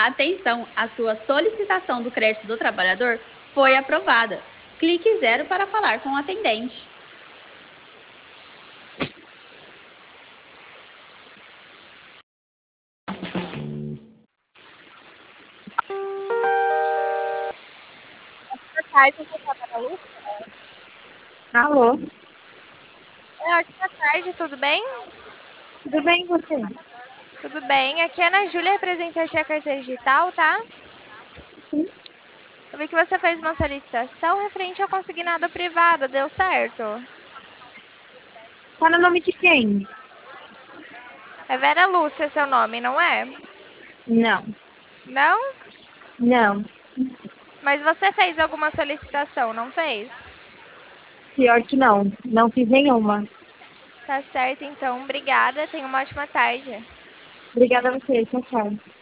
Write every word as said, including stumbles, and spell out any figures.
Atenção, a sua solicitação do crédito do trabalhador foi aprovada. Clique zero para falar com o atendente. Boa tarde, você tá na Lúcia? Alô, É, ótima tarde, tudo bem? tudo bem com você? Tudo bem. Aqui é a Ana Júlia, representante da carteira digital, tá? Sim. Eu vi que você fez uma solicitação referente ao consignado privado, deu certo? Tá no nome de quem? É Vera Lúcia seu nome, não é? Não, Não? não. Mas você fez alguma solicitação, não fez? Pior que não. Não fiz nenhuma. Tá certo, então. Obrigada. Tenha uma ótima tarde. Obrigada a você. Tchau, tchau.